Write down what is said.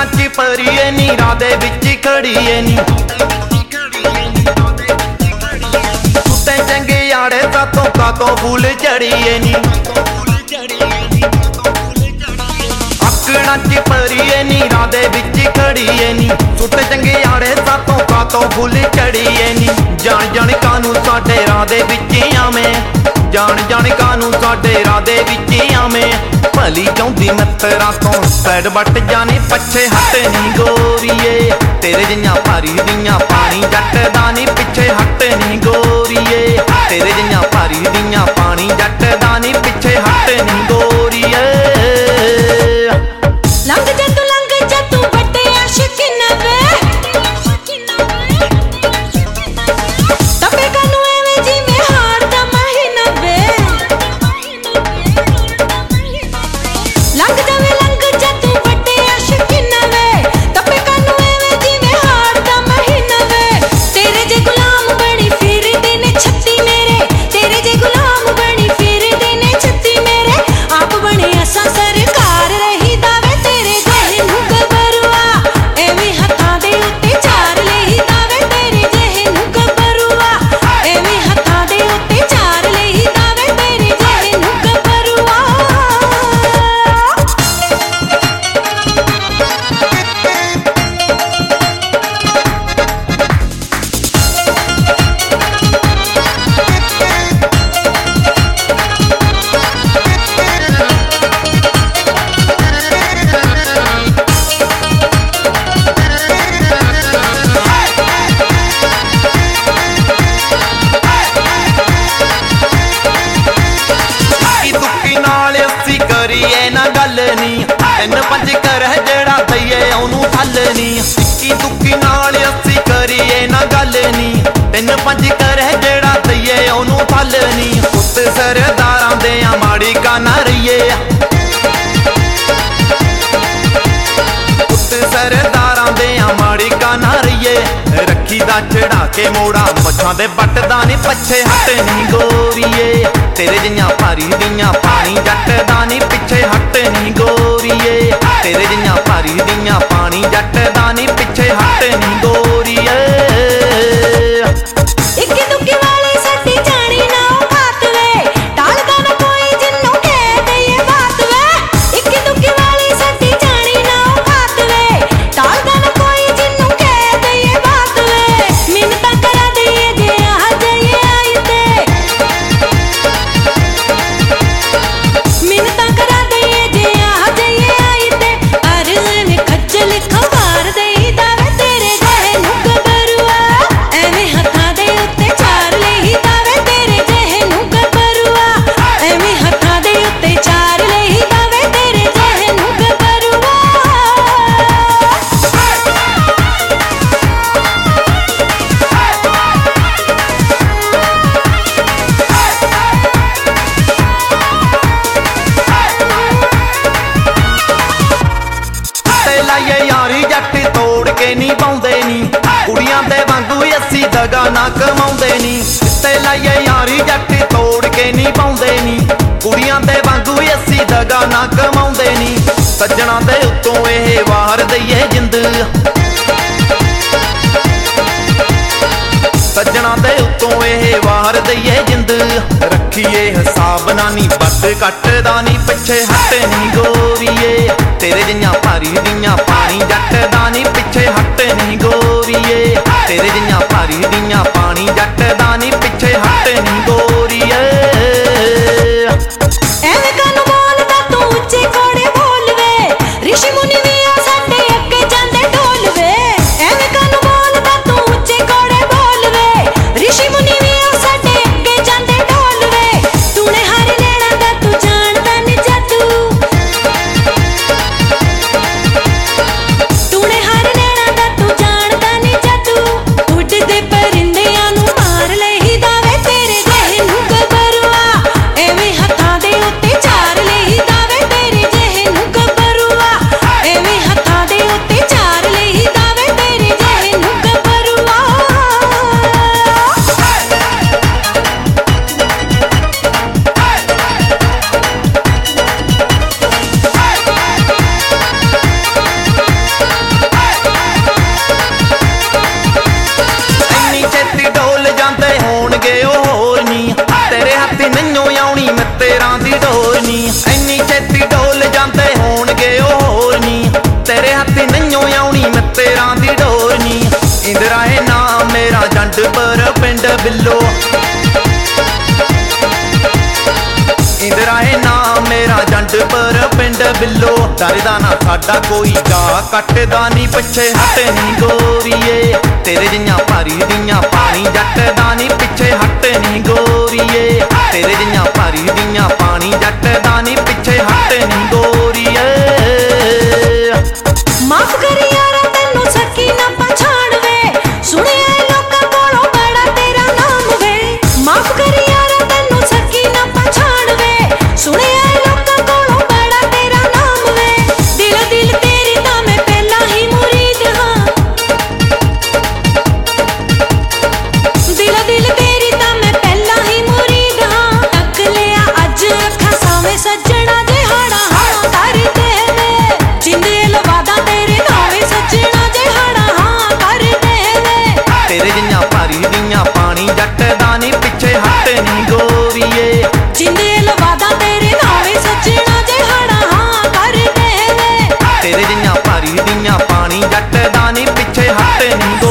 ਅੱਖਾਂ 'ਚ ਪਰੀਏ ਨੀ ਰਾਹ ਦੇ ਵਿੱਚ ਖੜੀਏ ਨੀ ਸੁੱਤੇ ਚੰਗੇ ਆੜੇ ਸਾਤੋਂ ਕਾਤੋਂ ਫੁੱਲ ਝੜੀਏ ਨੀ ਅੱਖਾਂ 'ਚ ਪਰੀਏ ਨੀ ਰਾਹ ਦੇ ਵਿੱਚ ਖੜੀਏ ਨੀ ਸੁੱਤੇ ਚੰਗੇ ਆੜੇ ਸਾਤੋਂ ਕਾਤੋਂ ਫੁੱਲ ਝੜੀਏ ਨੀ ਜਾਣ ਜਾਣ ਕਾਨੂੰ ਸਾਡੇ ਰਾਹ ਦੇ ਵਿੱਚ ਆਵੇਂ ਜਾਣ ਜਾਣ ਕਾਨੂੰ ਸਾਡੇ ਰਾਹ ਦੇ ਵਿੱਚ ਆਵੇਂ ਭਲੀ ਚਾਹੁੰਦੀ ਮਿੱਤਰਾਂ ਤੋਂ ਸਾਈਡ ਵੱਟ ਜਾਣੀ ਪਿੱਛੇ ਹਟ ਨੀ ਗੋਰੀਏ ਤੇਰੇ ਜਿਹੀਆਂ ਭਾਰੀ ਦੀਆਂ ਪਾਣੀ ਜੱਟ ਦਾ ਨੀ ਪਿੱਛੇ ਹਟ ਨੀ ਗੋਰੀਏ ਤੇਰੇ ਜਿਹੀਆਂ ਭਾਰੀ ਦੀਆਂ ਪਾਣੀ ਜੱਟ ਦਾ ਨੀ ਪਿੱਛੇ ਹਟ ਨੀ ਗੋਰੀਏ ਲੰਘ ਜਾ ਤੂੰ ਵੱਡੇ ਆਸ਼ਿਕ ਨਵੇਂ ਤਪੇ ਕਾਨੂੰ ਐਵੇਂ ਜਿਵੇਂ ਹਾਰ ਦਾ ਮਹੀਨਾ ਵੇ ਲੰਘ ਜਾ ਤੂੰ ਵੱਡੇ ਆਸ਼ਿਕ ਨਵੇਂ ਤਪੇ ਕਾਨੂੰ ਐਵੇਂ ਜਿਵੇਂ ਹਾਰ ਦਾ ਮਹੀਨਾ ਵੇ ਤੇਰੇ ਜੇ ਗੁਲਾਮ ਬਣੀ ਫਿਰਦੇ ਨੇ ਛੱਤੀ ਮੇਰੇ ਤੇਰੇ ਜੇ ਗੁਲਾਮ ਬਣੀ ਫਿਰਦੇ ਨੇ ਛੱਤੀ ਮੇਰੇ ਆਪ ਬਣੇ ਅਸਾਂ ਸਰਕਾਰ ਰਹੀ ਦਾਵੇ ਤੇਰੇ ਜਿਹੇ ਨੂੰ ਗਬਰੂਆ ਐਵੇਂ ਹੱਥਾਂ ਦੇ ਉੱਤੇ ਚਾਰ ਲਈ ਦਾਵੇ ਤੇਰੇ ਜਿਹੇ ਨੂੰ ਗਬਰੂਆ ਐਵੇਂ ਹੱਥਾਂ ਦੇ ਉੱਤੇ ਚਾਰ ਲਈ ਦਾਵੇ ਤੇਰੇ ਜਿਹੇ ਨੂੰ ਗਬਰੂਆ ਦੁੱਕੀ ਨਾਲ ਅਸੀਂ ਕਰੀਏ ਨਾ ਗੱਲ ਨੀ ਤਿੰਨ ਪੰਜ ਕਰ ਜਿਹੜਾ ਦਈਏ ਉਹਨੂੰ ਠੱਲ ਨੀ ਇੱਕੀ ਦੁੱਕੀ ਨਾਲ ਅਸੀਂ ਕਰੀਏ ਨਾ ਗੱਲ ਨੀ ਤਿੰਨ ਪੰਜ ਕਰ ਜਿਹੜਾ ਦਈਏ ਉਹਨੂੰ ਠੱਲ ਨੀ ਉੱਤੇ ਸਰਦਾਰਾਂ ਦੇ ਆ ਮਾੜੀ ਕਾ ਨਾ ਰਹੀਏ ਉੱਤੇ ਸਰਦਾਰਾਂ ਦੇ ਆ ਮਾੜੀ ਕਾ ਨਾ ਰਹੀਏ ਰੱਖੀ ਦਾ ਚੜਾ ਕੇ ਮੋੜਾ ਮੱਛਾਂ ਦੇ ਵੱਟਦਾ ਨੀ ਪਿੱਛੇ ਹਟ ਨੀ ਗੋਰੀਏ ਤੇਰੇ ਜਿਹੀਆਂ ਭਾਰੀ ਦੀਆਂ ਪਾਣੀ ਜੱਟ ਦਾ ਨੀ ਪਿੱਛੇ ਹਟ ਨੀ ਗੋਰੀਏ ਤੇਰੇ ਜਿਹੀਆਂ ਭਾਰੀ ਦੀਆਂ ਪਾਣੀ ਜੱਟ ਦਾ ਨੀ ਪਿੱਛੇ ਹਟ ਨੀ ਗੋਰੀਏ ਇੱਕੀ ਦੁੱਕੀ ਵਾਲੀ ਸਾਡੀ ਜਾਣੀ ਨਾ ਉਹ ਬਾਤ ਵੇ ਟਾਲਦਾ ਨਾ ਕੋਈ ਜਿੰਨੂੰ ਕਹਿ ਦਈਏ ਬਾਤ ਵੇ ਇੱਕੀ ਦੁੱਕੀ ਵਾਲੀ ਸਾਡੀ ਜਾਣੀ ਨਾ ਉਹ ਬਾਤ ਵੇ ਟਾਲਦਾ ਨਾ ਕੋਈ ਜਿੰਨੂੰ ਕਹਿ ਦਈਏ ਬਾਤ ਵੇ ਮਿੰਨਤਾਂ ਕਰਾ ਦਈਏ ਜੇ ਆ ਜਾਈਏ ਆਈ ਤੇ ਮਿੰਨਤਾਂ ਕਰਾ ਦਈਏ ਜੇ ਆ ਜਾਈਏ ਆਈ ਤੇ ਅਰਜ਼ ਖੱਜਲ ਖਵਾਰ ਦੇਈ ਦਾਵੇ ਤੇਰੇ ਜਿਹੇ ਨੂੰ ਗਬਰੂਆ ਐਵੇਂ ਹੱਥਾਂ ਦੇ ਉੱਤੇ ਚਾਰ ਲਈ ਦਾਵੇ ਤੇਰੇ ਜਿਹੇ ਨੂੰ ਗਬਰੂਆ ਐਵੇਂ ਹੱਥਾਂ ਦੇ ਉੱਤੇ ਚਾਰ ਲਈ ਦਾਵੇ ਤੇਰੇ ਜਿਹੇ ਨੂੰ ਗਬਰੂਆ ਤੇ ਲਾਈਏ ਯਾਰੀ ਜੱਟ ਤੋੜ ਕੇ ਨਹੀਂ ਪਾਉਂਦੇ ਨੀ ਕੁੜੀਆਂ ਦੇ ਵਾਂਗੂ ਅਸੀਂ ਦਗਾ ਨਾ ਕਮਾਉਂਦੇ ਨੀ ਤੇ ਲਾਈਏ ਯਾਰੀ ਜੱਟ ਤੋੜ ਕੇ ਨਹੀਂ ਪਾਉਂਦੇ ਨੀ ਕੁੜੀਆਂ ਦੇ ਵਾਂਗੂ ਅਸੀਂ ਦਗਾ ਨਾ ਕਮਾਉਂਦੇ ਨੀ ਸੱਜਣਾ ਦੇ ਉੱਤੋਂ ਇਹ ਵਾਰ ਦਈਏ ਜਿੰਦ ਸੱਜਣਾ ਦੇ ਉੱਤੋਂ ਇਹ ਵਾਰ ਦਈਏ ਜਿੰਦ ਰੱਖੀਏ ਹਿਸਾਬ ਨਾ ਨੀ ਵੱਧ ਘੱਟ ਦਾ ਨੀ ਪਿੱਛੇ ਹਟ ਨੀ ਗੋਰੀਏ ਤੇਰੇ ਜਿਹੀਆਂ ਭਾਰੀ ਦੀਆਂ ਪਾਣੀ ਜੱਟ ਦਾ ਨੀ ਪਿੱਛੇ ਹਟ ਨੀ ਗੋਰੀਏ ਤੇਰੇ ਜਿਹੀਆਂ ਭਾਰੀ ਦੀਆਂ ਪਾਣੀ ਜੱਟ ਦਾ ਨੀ ਪਿੱਛੇ ਹਟ ਨੀ ਗੋਰੀਏ ਐਵੇਂ ਕਾਨੂੰ ਬੋਲਦਾ ਤੂੰ ਉੱਚੇ ਕੋੜੇ ਬੋਲ ਵੇ ਰਿਸ਼ੀ ਮੁਨੀ ਵੀ ਆ ਸਾਡੇ ਅੱਗੇ ਜਾਂਦੇ ਢੋਲ ਵੇ ਐਵੇਂ ਕਾਨੂੰ ਬੋਲਦਾ ਤੂੰ ਉੱਚੇ ਕੋੜੇ ਬੋਲ ਵੇ ਰਿਸ਼ੀ ਮੁਨੀ ਵੀ ਆ ਸਾਡੇ ਅੱਗੇ ਜਾਂਦੇ ਢੋਲ ਵੇ ਤੂਨੇ ਹਰ ਨੈਣਾ ਦਾ ਤੂੰ ਜਾਣਦਾ ਨੀ ਜਾਦੂ ਤੂਨੇ ਹਰ ਨੈਣਾ ਦਾ ਤੂੰ ਜਾਣਦਾ ਨੀ ਜਾਦੂ ਉੱਡ बिल्लो इंदराए ना मेरा जंड पर पिंड बिल्लो डरदा ना साडा कोई गा कटदा नी पिछे हट नी गोरीए तेरे जियां भारी दियां पानी जटदा नी पिछे हट नी गोरीए तेरे जियां भारी दियां पानी जटदा नी पिछे हट नी गोरीए माफ कर यारा तैनू सकी ना पछाण वे सुनिया लोकां कोलों बड़ा तेरा नाम वे माफ कर यारा तैनू सकी ना पछाण वे सुनिया लोकां कोलों बड़ा तेरा नाम वे दिल दिल तेरी तां मैं पहला ही मुरीद हां दिल दिल तेरी तां मैं पहला ही मुरीद हां तक लिया अज अखां सावें सज्जणा दिहाड़ा हां कर दे वे जिंदे लवादा तेरे नावें सज्जणा दिहाड़ा हां कर दे वे तेरे जियां भारी दियां पानी जटदा नी पिछे हट नी गोरीए जिंदे लवादा तेरे नावें सज्जणा दिहाड़ा हां कर दे वे तेरे जियां भारी दियां पानी जटदा नी पिछे हट नी